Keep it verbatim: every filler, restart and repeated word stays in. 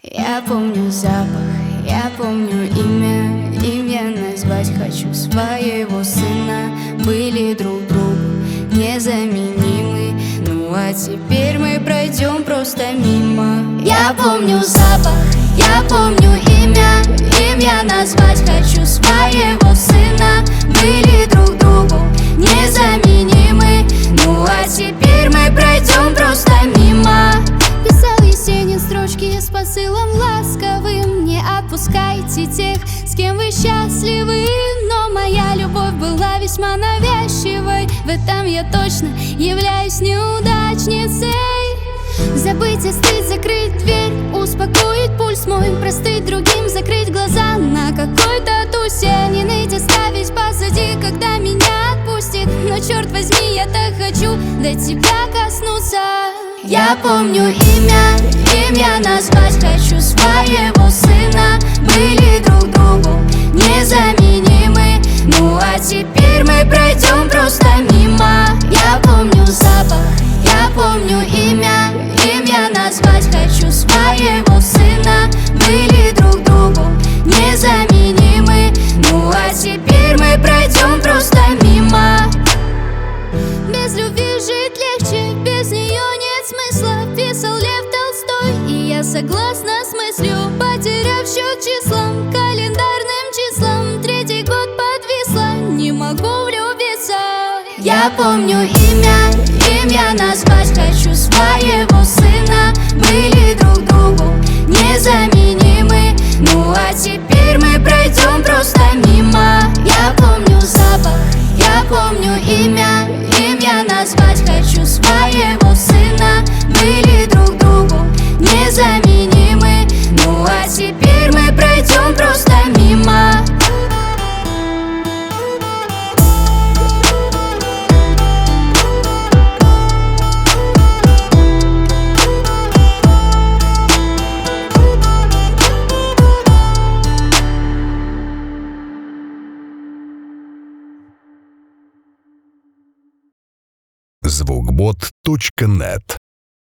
Я помню запах, я помню имя, имя назвать хочу своего сына. Были друг другу незаменимы, ну а теперь мы пройдем просто мимо. Я помню запах, я помню имя, имя назвать хочу своего сына. Были друг другу незаменимы, ну а теперь мы пройдем просто мимо. Писал Есенин строчки с посылом ласковым: не отпускайте тех, с кем вы счастливы. Но моя любовь была весьма навязчивой, в этом я точно являюсь неудачницей. Забыть, остыть, закрыть дверь, успокоить пульс мой, простыть другим, закрыть глаза на какой-то тусе. Не ныть, оставить позади, когда меня отпустит. Но черт возьми, я так хочу до тебя коснуться. Я помню имя, имя назвать хочу своего сына. Были друг другу незаменимы, ну а теперь мы пройдем просто мимо. Я помню запах, я помню имя, имя назвать хочу своего сына. Были друг другу незаменимы, ну а теперь мы пройдем просто мимо. Без любви жить легче, без нее нет смысла, писал Лев Толстой, и я согласна с мыслью. Потеряв счет числам, календарным числам, третий год подвисла, не могу влюбиться. Я помню имя, имя назвать хочу своего сына. Были друг другу незаменимы, ну а теперь мы пройдем просто мимо. Я помню запах, я помню имя, имя назвать хочу своего сына. Были друг другу незаменимы, ну а теперь мы пройдем просто мимо. звукбот точка нет